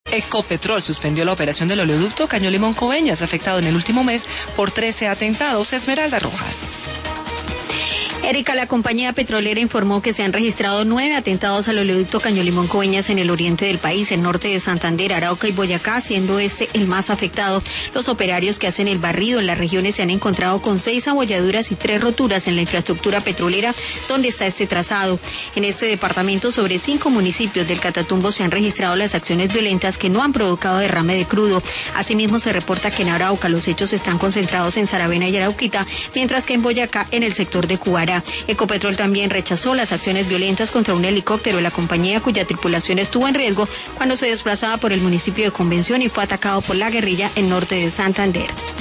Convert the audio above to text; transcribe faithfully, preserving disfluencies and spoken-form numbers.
Ecopetrol suspendió la operación del oleoducto Caño Limón Coveñas, afectado en el último mes por trece atentados. Esmeralda Rojas. Erika, la compañía petrolera informó que se han registrado nueve atentados al oleoducto Caño Limón Coveñas en el oriente del país, el norte de Santander, Arauca y Boyacá, siendo este el más afectado. Los operarios que hacen el barrido en las regiones se han encontrado con seis abolladuras y tres roturas en la infraestructura petrolera donde está este trazado. En este departamento, sobre cinco municipios del Catatumbo se han registrado las acciones violentas que no han provocado derrame de crudo. Asimismo, se reporta que en Arauca los hechos están concentrados en Saravena y Arauquita, mientras que en Boyacá en el sector de Cubará. Ecopetrol también rechazó las acciones violentas contra un helicóptero de la compañía cuya tripulación estuvo en riesgo cuando se desplazaba por el municipio de Convención y fue atacado por la guerrilla en norte de Santander.